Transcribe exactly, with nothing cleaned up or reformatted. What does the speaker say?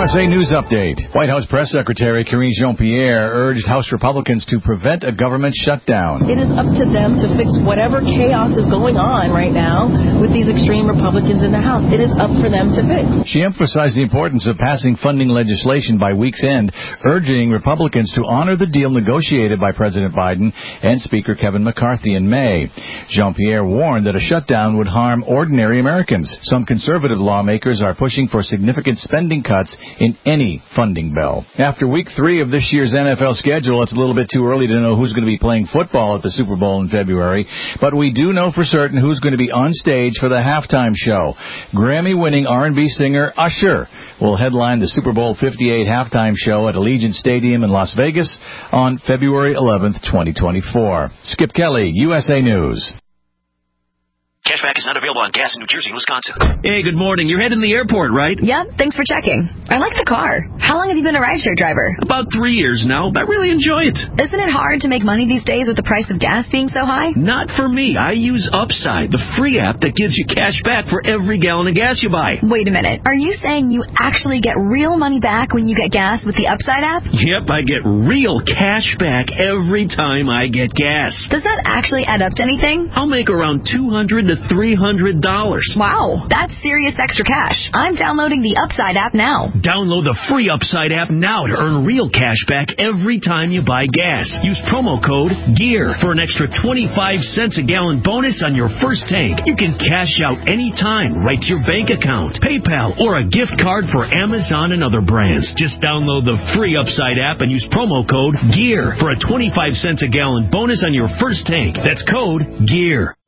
S A News Update. White House Press Secretary Karine Jean-Pierre urged House Republicans to prevent a government shutdown. It is up to them to fix whatever chaos is going on right now with these extreme Republicans in the House. It is up for them to fix. She emphasized the importance of passing funding legislation by week's end, urging Republicans to honor the deal negotiated by President Biden and Speaker Kevin McCarthy in May. Jean-Pierre warned that a shutdown would harm ordinary Americans. Some conservative lawmakers are pushing for significant spending cuts in any funding bill. After week three of this year's N F L schedule, it's a little bit too early to know who's going to be playing football at the Super Bowl in February, but we do know for certain who's going to be on stage for the halftime show. Grammy-winning R and B singer Usher will headline the Super Bowl fifty-eight halftime show at Allegiant Stadium in Las Vegas on February eleventh, twenty twenty-four. Skip Kelly, U S A News. Cashback is not available on gas in New Jersey and Wisconsin. Hey, good morning. You're heading to the airport, right? Yep, thanks for checking. I like the car. How long have you been a rideshare driver? About three years now. I really enjoy it. Isn't it hard to make money these days with the price of gas being so high? Not for me. I use Upside, the free app that gives you cash back for every gallon of gas you buy. Wait a minute. Are you saying you actually get real money back when you get gas with the Upside app? Yep, I get real cash back every time I get gas. Does that actually add up to anything? I'll make around two hundred to three hundred dollars. Wow, that's serious extra cash. I'm downloading the Upside app now. Download the free Upside app now to earn real cash back every time you buy gas. Use promo code GEAR for an extra twenty-five cents a gallon bonus on your first tank. You can cash out anytime right to your bank account, PayPal, or a gift card for Amazon and other brands. Just download the free Upside app and use promo code GEAR for a twenty-five cents a gallon bonus on your first tank. That's code GEAR.